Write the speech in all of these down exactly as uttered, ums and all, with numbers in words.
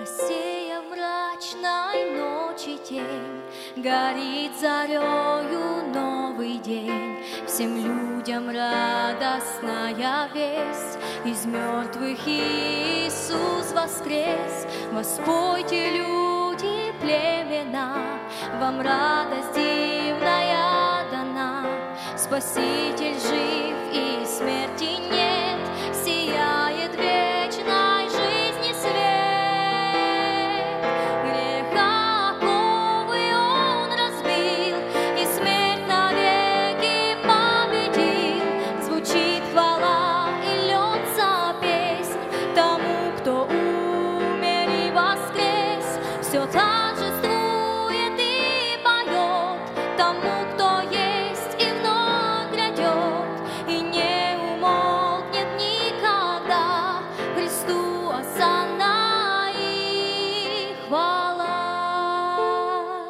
Россия мрачной ночи тень, горит зарею новый день. Всем людям радостная весть, из мертвых Иисус воскрес. Воспойте, люди, племена, вам радость дивная дана. Спаситель жив и смерти нет, сияет вечной жизни свет. Греха оковы Он разбил и смерть навеки победил. Звучит хвала и льется песнь тому, кто умер и воскрес. Все торжествует и поет тому, кто есть и вновь грядет, и не умолкнет никогда. Христу осанна и хвала.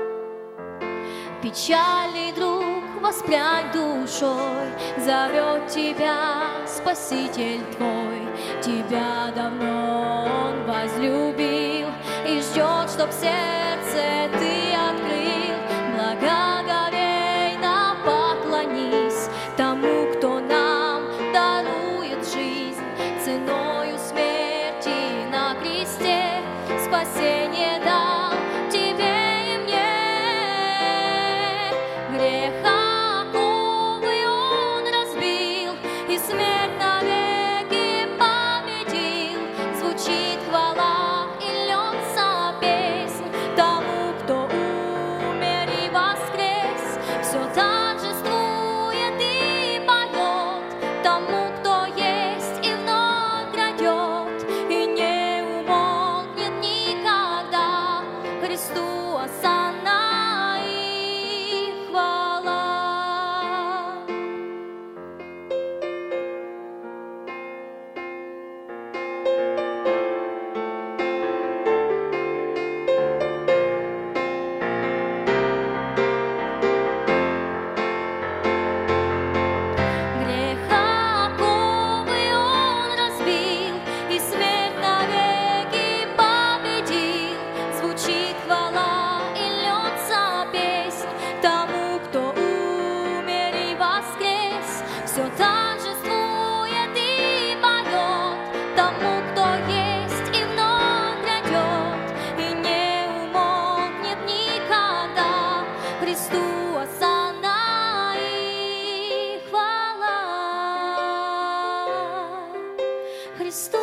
Печальный друг, воспрянь душой, зовет тебя Спаситель твой. Тебя давно Он возлюбил и ждет, чтоб сердце ты открыл. Благоговейно поклонись тому, кто нам дарует жизнь ценою смерти на кресте. Спасение дал тебе и мне. Греха оковы Он разбил и смерть навеки победил. Звучит хвала и льется песнь тому, кто умер и воскрес. Все торжествует и поет тому, кто есть и вновь грядет, и не умолкнет никогда. Христу осанна и хвала. Греха оковы Он разбил и смерть навеки победил. Звучит хвала и льется песнь тому, кто умер и воскрес. Все торжествует и поет тому, кто есть и вновь грядет, и не умолкнет никогда. Христу осанна и хвала. Христу